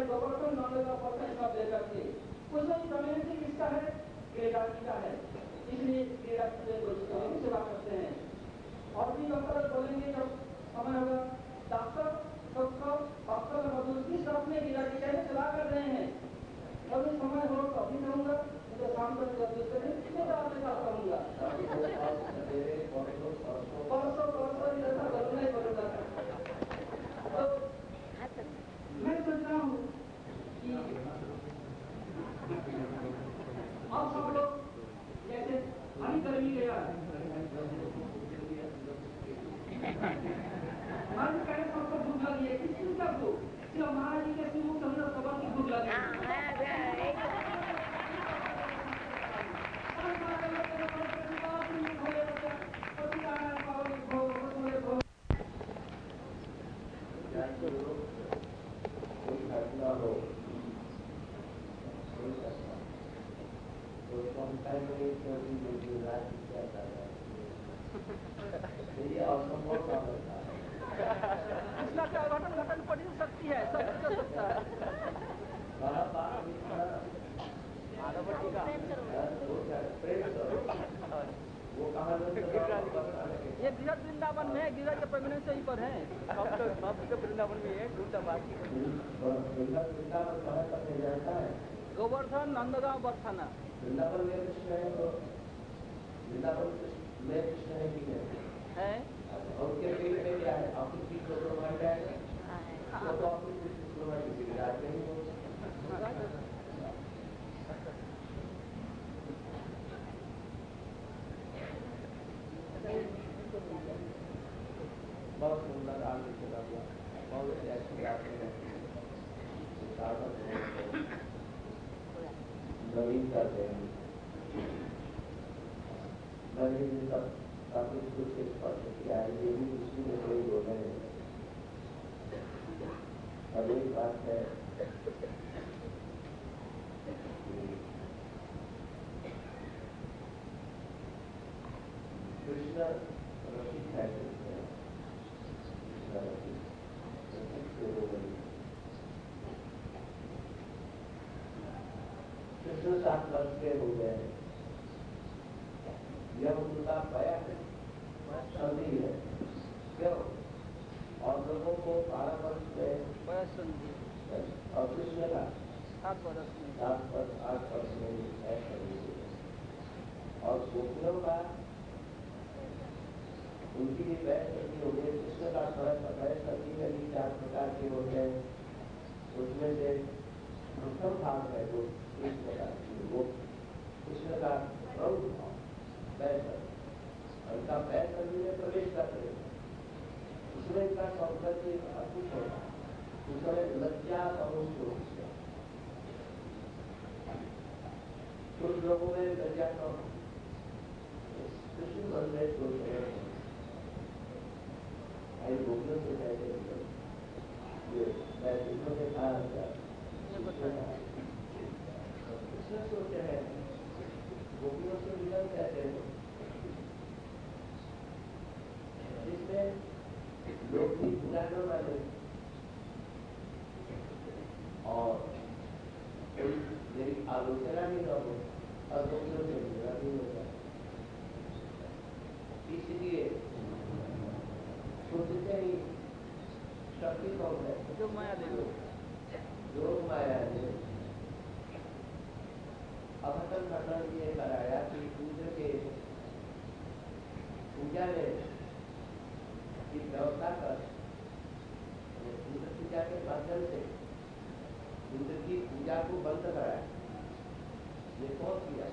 है गोवर्धन नंदगा पर्सन सब लेकर के उसमें कम्युनिटी किसका है, क्रीडार्थी का है, इसलिए क्रीडार्थी को सेवा करते हैं। और भी डॉक्टर बोलेंगे जब समय होगा, डॉक्टर डॉक्टर मजदूर किस अपने क्रीडार्थी कैसे सेवा कर रहे हैं, कभी समय हो तो अभी कहूँगा, तो शाम तक कहूँगा परसों ऐसा करूँगा ही करूँगा। तो मैं सोच रहा हूँ कि अब सब लोग जैसे अभी गर्मी गया मान कहे सबको भूख लगी है, किस चीज का भूख, सिर्फ महाराज जी के श्रीमुख हमने खबर की भूख लगी कोई घटना हो, कोई घटना तो टाइम क्या कर रहा है, ये असंभव काम होता है। इसका क्या घटन पड़ सकती है, सब कर सकता है। वो कहाँ ये गिरज वृंदावन में, गिरज के परमानेंट सही पर है, वृंदावन में है वृंदावन कहाँ करने जाता है, गोवर्धन नंदगांव बरसाना। वृंदावन में कृष्ण है, तो वृंदावन में कृष्ण है कि नहीं है, और उसके पेट में क्या है, आपकी चीज को प्रोवाइड जाएगा, तो आपकी चीज प्रोवाइड किसी राज नहीं हो। बहुत सुंदर आगे चला हुआ, बहुत ऐसी आते हैं नवीन करते हैं, नवीन काफी कुछ स्पर्श किया है, ये भी उसी में कोई बोले हैं। अब एक बात है कृष्ण रसिक है, कृष्ण 7 वर्ष के हो गए, यह उनका संधि है, क्यों, और लोगों को 12 वर्ष में संधि, और कृष्ण का 7 वर्ष में 8 वर्ष में और गोपियों का उनकी भी वैस संधि हो गई। कृष्ण का वैस संधि में भी 4 प्रकार के होते हैं, उसमें से प्रथम भाग है जो इस प्रकार की, वो कृष्ण का प्रमुख भाव वैस, उनका वैस संधि में प्रवेश करते हैं, उसमें इनका सौंदर्य अद्भुत होता है, उसमें लज्जा और कुछ लोगों में लज्जा कम, कृष्ण मन में सोच रहे हैं गोपियों से कहते हैं, मैं कृष्ण से कहा कृष्ण सोचते हैं गोपियों से मिलन कहते हैं, जिसमें लोग भी बुरा न माने और कोई मेरी आलोचना भी न हो, और गोपियों से मिलना भी हो जाए, इसलिए सोचते ही शक्ति कौन है, जो माया दे लो, जो माया दे। अवतन खंडन ये कराया कि इंद्र के पूजा ने की व्यवस्था कर इंद्र पूजा के माध्यम से इंद्र की पूजा को बंद कराया। ये कौन किया,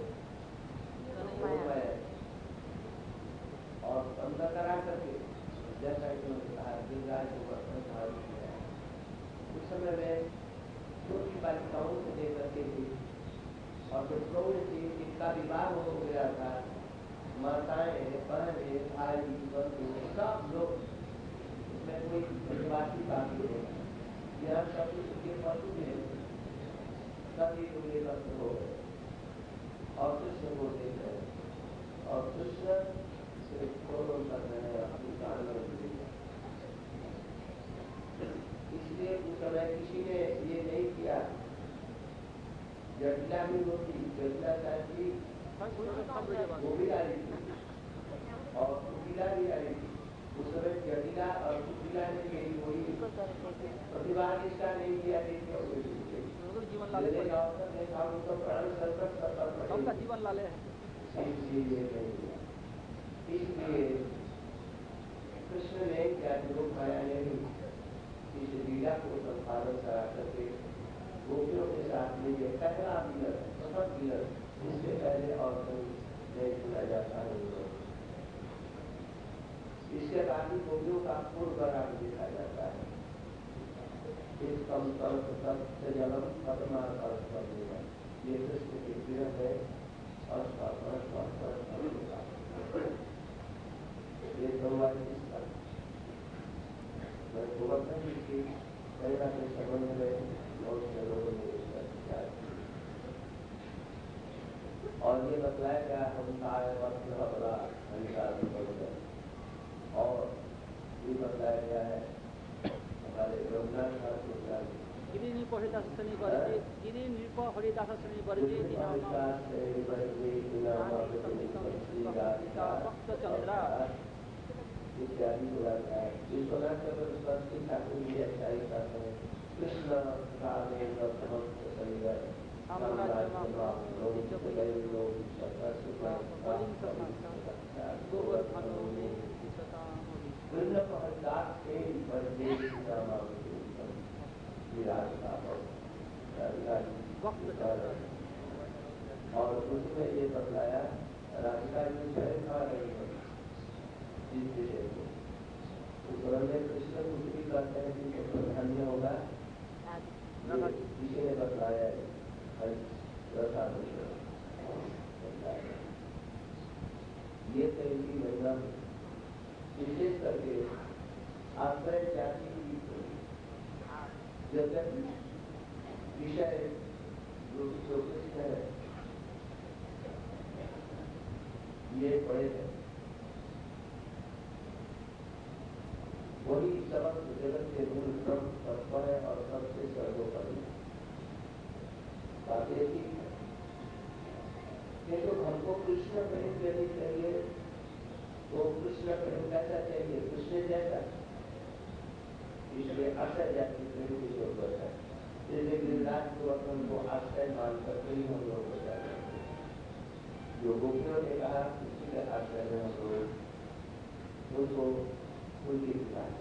और बंद करा करके जैसा कि उन्होंने कहा गिरिराज को वर्तन धारण किया। उस समय में छोटी बालिकाओं से लेकर के थी, और जो प्रौढ़ थी जिनका विवाह हो गया था, माताएं, बहनें, भाई, बंधु, सब लोग, इसमें कोई निवासी बाकी नहीं, यह सब कुछ के पशु में सभी लोग एकत्र हो गए और कृष्ण को देख रहे, और कृष्ण से क्रोध कर रहे हैं अपनी प्राण में। इसलिए उस समय किसी ने ये नहीं किया जटिला भी होती, जटिला चाहती वो भी आ रही थी और कुटिला भी आ रही थी। उस समय जटिला और कुटिला ने मेरी कोई प्रतिभा निष्ठा नहीं किया, अवसर नहीं था, उनको प्राण संकट जीवन लाले इसलिए कृष्ण ने क्या लोग माया ने इस लीला को संपादन करा करके गोपियों के साथ में ये पहला मिलन, प्रथम मिलन, इससे पहले और नहीं सुना जाता है। इसके बाद ही गोपियों का पूर्वराग देखा जाता है। इस कम से जलम पदमार ये कृष्ण के प्रिय है और ये भगवान की प्रेरणा के संबंध में बहुत से लोगों ने इसका विचार किया और ये बतलाया गया हम बड़ा अधिकार और ये बताया गया है हमारे रघुनाथ ठाकुर गिरी नृप हरिदास श्रेणी परिचय गिरी नृप हरिदास श्रेणी परिचय भक्त चंद्रा इत्यादि बोला गया है। विश्वनाथ सरस्वती ठाकुर जी अच्छाई करते हैं। कृष्ण और उसमें ये बतलाया राधिका जी खा रही है जिस विषय को कृष्ण कुछ भी करते हैं जिनको धन्य होगा इसी ने बतलाया ये तेरी महिला विशेष करके आश्रय जाति की जगत विषय जो कृष्ण है ये बड़े हैं, वही समस्त जगत के मूल क्रम तत्व है और सबसे सर्वोपरि बात एक ही है। तो हमको कृष्ण प्रेम यदि चाहिए तो कृष्ण प्रेम कैसा चाहिए? कृष्ण जैसा। इसलिए आश्रय जाति प्रेम की जरूरत है। जैसे गिरिराज को अपन को आश्रय मानकर कई हम लोग हो जाते हैं। जो गोपियों ने कहा किसी के आश्रय में हम लोग उनको उनकी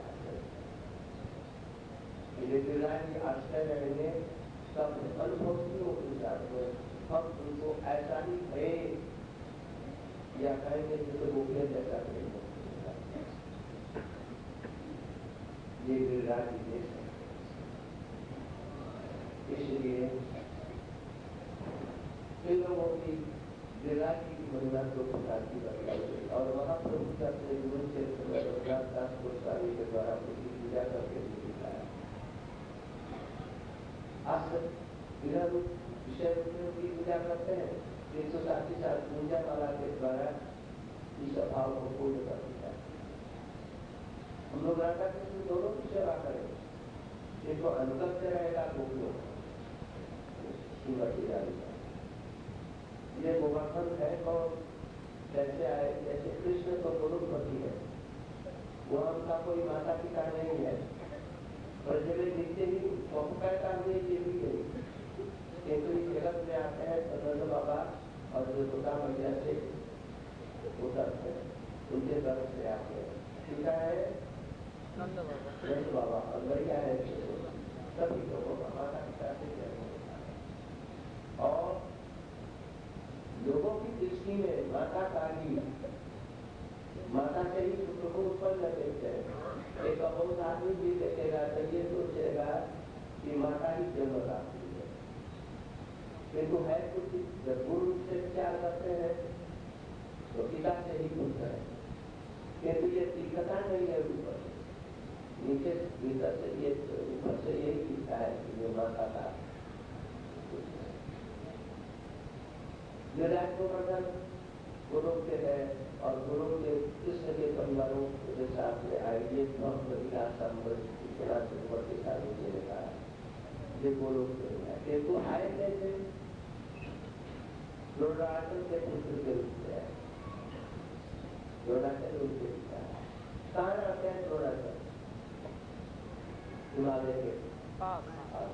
गिरिराज के आश्रय रहेंगे सब अनुभवों के साथ में हम उनको ऐसा ही है या कहेंगे जैसे गोपियों जैसा करेंगे। ये गिरिराज की देश है। इसलिए इन लोगों की गिरिराज की महिला दो प्रकार की बताई और वहाँ प्रभु का गुरु चरित्र में रघुनाथ दास गोस्वामी के द्वारा उसकी पूजा करके दिखाया। आज विषय की पूजा करते हैं 107 पूजा माला के द्वारा इस अभाव को पूर्ण कर दिया। हम लोग राधा कृष्ण दोनों की सेवा करें। इनको अनुगत रहेगा गोपियों श्रीमती राधिका। ये गोवर्धन है कौन? कैसे आए? जैसे कृष्ण तो गुरुपति है, वो उनका कोई माता पिता नहीं है, पर जब दिखते ही पैदा हुए ये भी गई इस जगत में आते हैं नंद बाबा और जो दुर्गा मैया से उतरते हैं, उनके तरफ से आते हैं। पिता है नंद बाबा और मैया है सभी लोगों का माता पिता से और लोगों की दृष्टि में माता काली माता से ही पुत्र को उत्पन्न देखते हैं। एक बहुत आदमी भी देखेगा तो ये सोचेगा कि माता ही जन्म लाती है, किंतु है कुछ जब गुरु से विचार करते हैं तो पिता से ही पुत्र है, किंतु ये तीखता नहीं है ऊपर नीचे भीतर से ये ऊपर से यही दिखता है कि ये माता का गोवर्धन गुरु के है और गुरु के कृष्ण के परिवारों के साथ में आए ये चतुर्थी शादी ने कहा ये गुरु तो आए कैसे द्रोणाचल के पुत्र के रूप में आए। द्रोणाचल उनके पिता है। कहाँ रहते हैं द्रोणाचल? हिमालय के पास।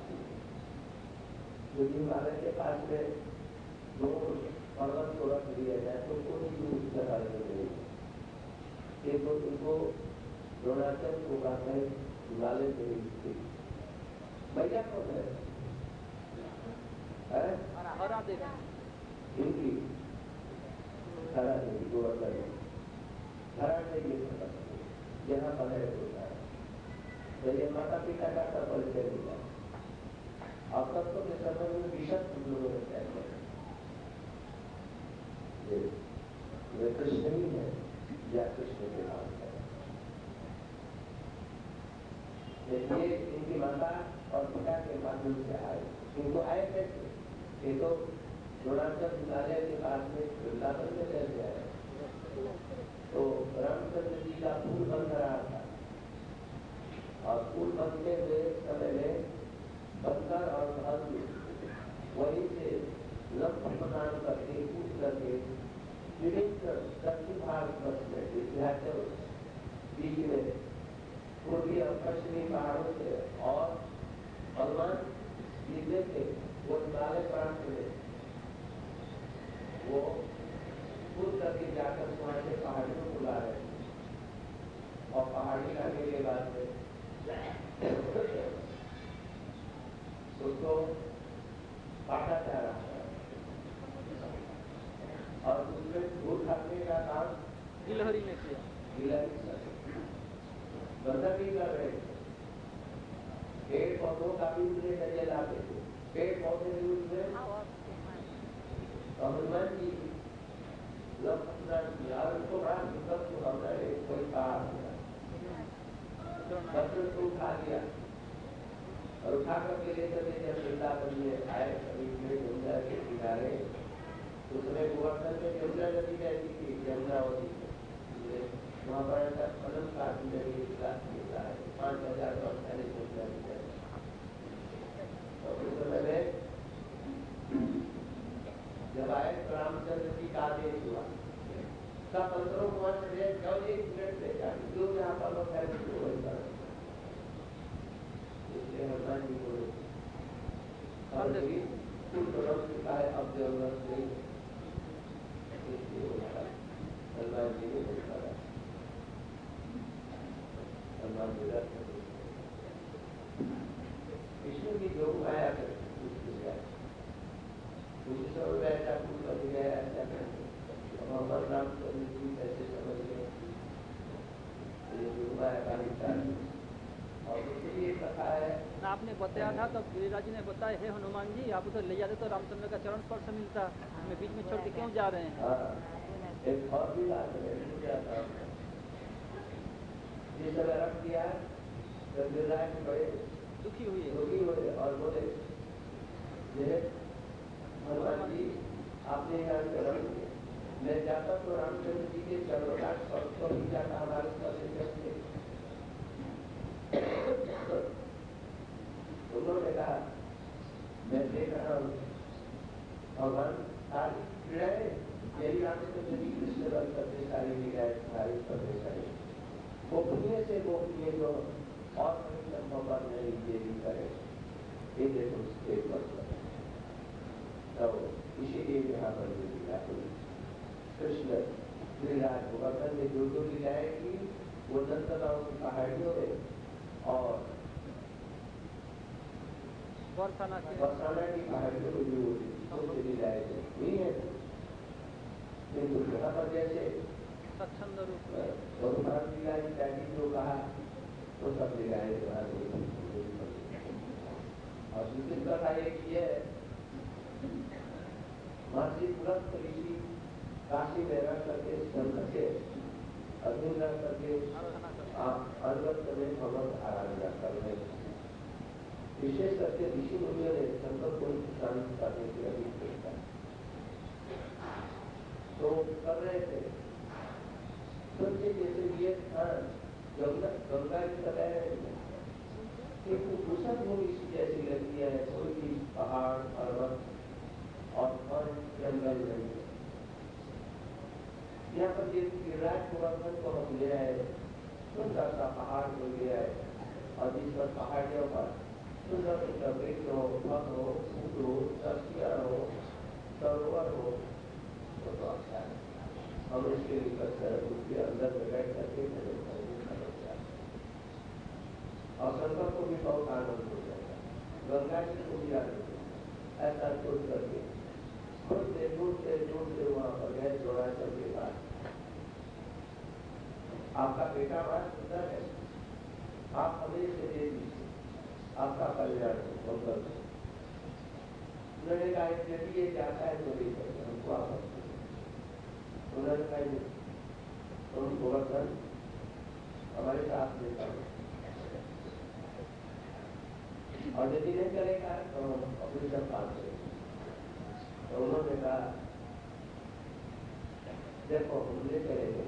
जो हिमालय के पास में दो पर्वत को रख दिया जाए तो कोई भी उस जगह नहीं। ये तो उनको द्रोणाचल को कहते हैं हिमालय के स्थित। मैया कौन है? हरा देवी। इनकी हरा देवी गोवर्धन हरा देवी यहाँ पर है तो ये माता पिता का परिचय मिला। अब तत्व के समय में विशद हम लोगों ने तय किया वे कृष्ण ही है या कृष्ण के नाम है। ये इनकी माता और पिता के माध्यम से आए। इनको आए कैसे? ये तो द्रोणाचल हिमालय के पास में वृंदावन में रहते आए। तो रामचंद्र जी का पुल बन रहा था और पुल बनते हुए समय में बंदर और भालू वहीं से लंब प्रदान करके कूद करके विभिन्न दक्षिण भारत में विंध्याचल बीच में पूर्वी और पश्चिमी पहाड़ों से और भगवान जितने थे वो हिमालय प्रांत में वो कूद करके जाकर वहां से पहाड़ियों को ला रहे और पहाड़ी लाने के बाद में उसको काटा जा रहा है और उसमें धूल खाने का काम गिलहरी ने किया। गिलहरी बंदर भी कर रहे थे। पेड़ पौधों का भी उन्हें नजर लाते थे। पेड़ पौधे भी उसमें हनुमान जी उनको बड़ा विकल्प को हमने कोई कहा तो उठा लिया और उठा करके लेकर जब वृंदावन में आए कभी यमुना के किनारे उसमें गोवर्धन में यमुना नदी बहती थी। यमुनावती वहाँ पर ऐसा फलन का मिलता है 5000 वर्ष पहले यमुना और उस समय में जब आए तो रामचंद्र जी का आदेश हुआ सब मंत्रों को वहां से जाओ 1 मिनट ले जाए जो यहाँ पर लोग है इसलिए हनुमान जी बोले का है अब जरूरत नहीं हनुमान जी ने बोला हनुमान जी विष्णु की जो आया कर उसी समय में ऐसा कुछ बन गया ऐसा मोहम्मद रामचंद्र जी कैसे समझ गए और इसलिए कथा है ना आपने बताया था तो गिरिराज जी ने बताया है हनुमान जी आप उधर ले जाते तो रामचंद्र का चरण स्पर्श मिलता हमें बीच में छोड़ के क्यों जा रहे हैं? एक और भी बात है जिस समय रख दिया जब गिरिराज बड़े दुखी हुए और बोले हनुमान जी आपने यहाँ चरण मैं जाता तो रामचंद्र जी के चरणों का स्पर्श तो नहीं जाता हमारे स्पर्श से। उन्होंने कहा मैं देख रहा हूँ भगवान सारी क्रीड़ाएं यही रामचंद्र जी कृष्ण बल करते सारी क्रीड़ाएं सारी करते सारी गोपनीय से गोपनीय जो और कहीं संभव बात नहीं ये भी करे ये देखो एक वर्ष तो इसीलिए यहाँ पर कृष्ण गिरिराज गोवर्धन में जो लीलाएं की वो नंदगांव की पहाड़ियों में और बरसाना की पहाड़ियों में जो लीलाएं हुई है किंतु यहाँ पर जैसे स्वच्छंद रूप लीला इत्यादि जो कहा तो सब लीलाएं और दूसरी कथा एक ये महर्षि तुरंत ऋषि काशी में रह करके संत के अधीन रह करके अनवरत में भगवत आराधना कर रहे विशेष करके ऋषि मुनियों ने शंकर को शांत करने की अधिक चेष्टा तो कर रहे थे। सोचिए जैसे ये स्थान गंगा की तरह एक कुशल भूमि जैसी लगती है कोई भी पहाड़ पर्वत और जंगल नहीं गिरिराज गोवर्धन को हम ले आए, सुंदर सा पहाड़ को ले आए और जिस पर पहाड़ियों पर सुंदर सुंदर वृक्ष हो, फल हो, फूल हो, सब्जियां हो, सरोवर हो, तो अच्छा है। हम इसके निकट कर उसके अंदर में बैठ करके और संगम को भी बहुत आनंद हो जाएगा, गंगा जी को भी आनंद हो। ऐसा सोच करके ढूंढते वहां पर गए द्रोणाचल के पास। आपका बेटा बड़ा सुंदर है, आप हमें से दे दीजिए, आपका कल्याण मंगल हो। उन्होंने कहा यदि ये जाता है तो लेकर हमको आप उन्होंने कहा तुम गोवर्धन हमारे साथ लेकर और यदि नहीं चलेगा तो हम अपनी सब बात करेंगे। तो उन्होंने कहा देखो हम ले चलेंगे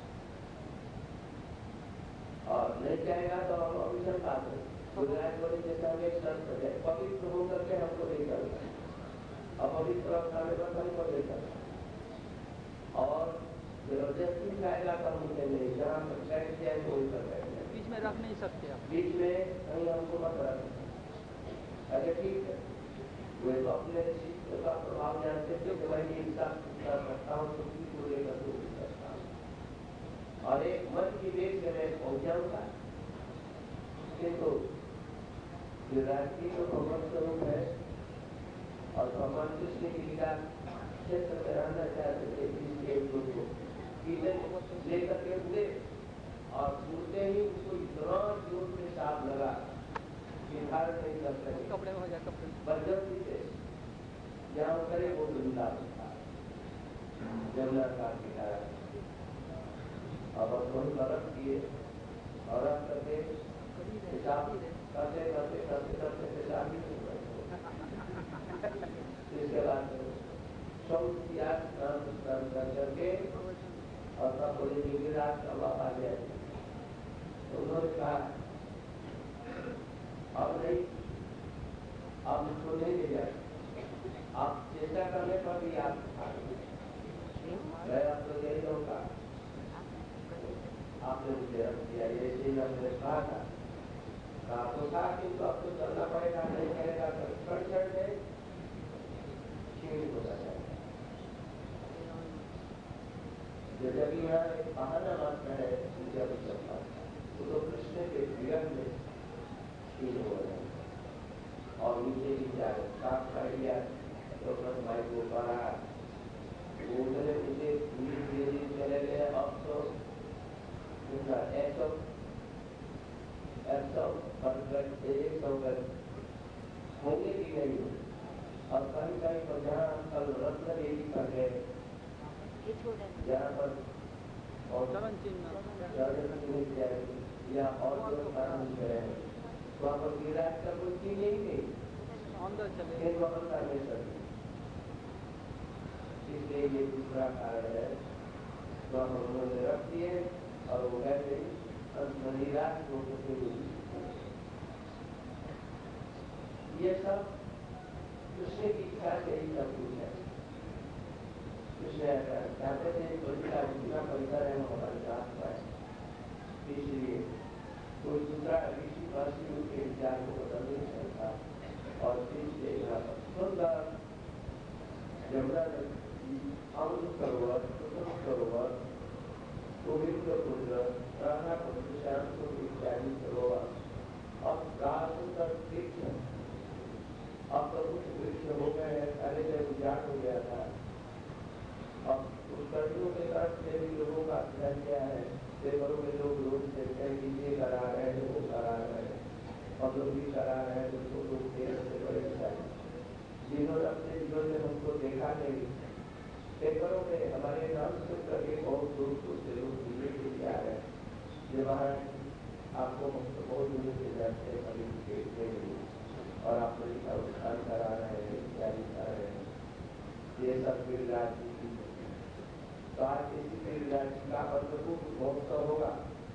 और नहीं चाहेगा तो हम अपनी सब बात करेंगे। गुजरात बोले जैसा हमें एक शर्त है, पवित्र होकर के हमको नहीं चलता, अपवित्र अवस्था में हमको नहीं चलता और जबरदस्ती खाएगा तो हम उसे नहीं, जहाँ पर बैठ जाए वही पर बैठ जाए, बीच में रख नहीं सकते आप, बीच में कहीं हमको मत रख। अरे ठीक है, वे तो अपने शिष्य का प्रभाव जानते थे कि मैं हिंसा कर सकता हूँ, छुट्टी को लेकर तो भी सकता हूँ और एक मन की वेग से मैं पहुंच जाऊंगा। किंतु विराटी तो भगवान स्वरूप है और भगवान कृष्ण की लीला क्षेत्र में रहना चाहते थे, इसके लेकर के उड़े और उड़ते ही उसको इतना जोर से सांप लगा कि धारण नहीं कर सके, कपड़े में हो जाए, कपड़े बलजल्दी से जहाँ करे वो वृंदा था जमुना का किनारा। अब वही बरफ किए और रख करके पेशाब करते करते करते करते पेशाब ही नहीं हुआ। इसके बाद शौच किया, स्नान करके और तब बोले गिरिराज का बाप आ गया। तो उन्होंने कहा अब नहीं, आप इसको नहीं ले जाए, आप चेष्टा करने पर भी आप मैं आपको यही कहूँगा, आपने मुझे रख दिया, ये चीज हमने कहा था, कहा तो था किंतु आपको चलना पड़ेगा, नहीं करेगा तो कड़छड़ में क्षीण हो जाएगा। जब यहाँ एक बहाना मात्र है जब चलता तो कृष्ण के विरह में क्षीण हो जाएगा और नीचे की जाए साफ कर दिया तो भाई को पड़ा उन्होंने मुझे धीरे चले गए। अब तो होंगे कि नहीं और कहीं कहीं पर जहाँ कल रत्न देवी कर गए, जहाँ पर और या और जो कारण गए वहाँ पर गिरिराज का कोई चीज नहीं थी, फिर वहाँ करने सकते। इसलिए ये दूसरा कारण है तो हम उन्होंने रख दिए और वो गए गिरिराज को ये सब कृष्ण की इच्छा से ही सब कुछ है। कृष्ण चाहते थे जितना परिसर है हमारे साथ पाए, इसलिए कोई दूसरा ऋषि महर्षि उनके विचार को बदल नहीं सकता और इसलिए यहाँ पर सुंदर यमुना अमृत सरोवर, कुसुम सरोवर, गोविंद कुंड, राधा कुंड, श्याम कुंड इत्यादि सरोवर, अब सुंदर वृक्ष, अब तो कुछ वृक्ष हो गए हैं, पहले से उजाड़ हो गया था। अब उस गर्मियों के तरफ से भी लोगों का अध्ययन किया है, पेपरों में लोग रोज देखते हैं कि ये करा रहे हैं, वो करा रहे हैं, हम लोग भी करा रहे हैं, उसको लोग देर से बड़े चाहिए। जिन्होंने अपने जीवन में हमको देखा नहीं, पेपरों में हमारे नाम सुन करके बहुत दूर दूर से लोग दिल्ली के आ रहे हैं, ये महाराज आपको बहुत दूर से जाते हैं, कभी देखते नहीं और आप बड़ी का उत्थान करा रहे हैं, इत्यादि कर रहे हैं, ये सब गिरिराज जी तो आज किसी गिरिराज जी का अंतर्भूत महोत्सव होगा।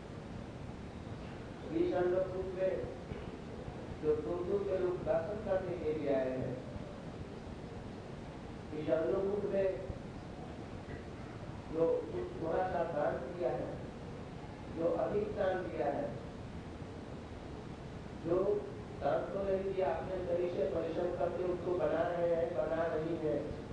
इस अंतर्भूत में जो दूर के लोग दर्शन करने के लिए आए हैं, इस अंतर्भूत में जो थोड़ा सा दान किया है, जो अधिक दान दिया है, जो दान तो नहीं दिया, अपने शरीर से परिश्रम करके उसको बना रहे हैं, बना रही है,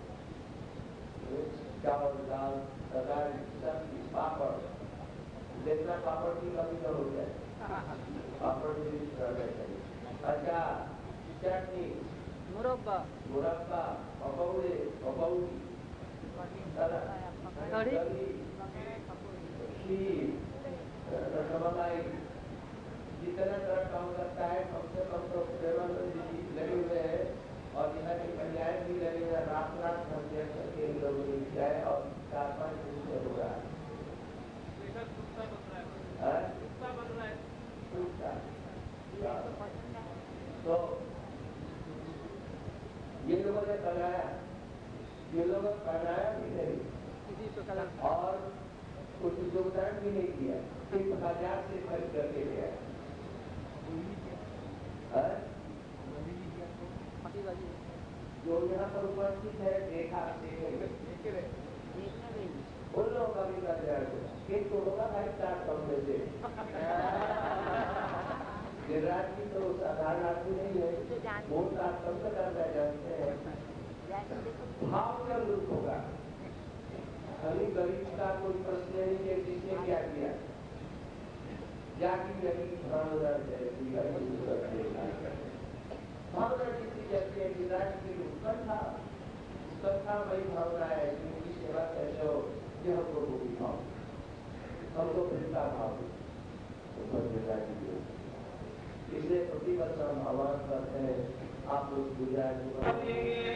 चावल दाल तरकारी सब्जी पापड़, जितना पापड़ की कमी न हो जाए, पापड़ भी रहना चाहिए। अच्छा, चटनी, मुरब्बा, मुरब्बा, पकौड़े, पकौड़ी, कढ़ी, खीर, रसमलाई, जितना तरह का हो सकता है कम से कम तो प्रेमानंद जी लगे हुए हैं और यहाँ के कल्याण भी लगे हुए, रात रात भर करके लोगों ने किया है और 4-5 दिन से हो रहा है। तो ये लोगों ने बनाया, ये लोगों ने बनाया भी नहीं और कुछ योगदान भी नहीं किया, सिर्फ बाजार से खरीद करके गया। जो यहाँ पर उपस्थित है देखा उन लोगों का भी कल्याण होगा, किंतु होगा भाई 4 कम में से। गिरिराज की तो साधारण आदमी नहीं है, बहुत कम से करना जानते हैं, भाव जागरूक होगा। खाली गरीब का कोई प्रश्न नहीं है, किसने क्या किया, जाति गरीब भावना भावना जिसकी जगती है, गिरिराज की उत्कंठा वही भावना है, जिनकी सेवा कैसे हो, यह हमको भी भाव, हमको प्रेमता भाव, इसलिए प्रतिबद्ध हम आह्वान करते हैं, आप लोग गुजरात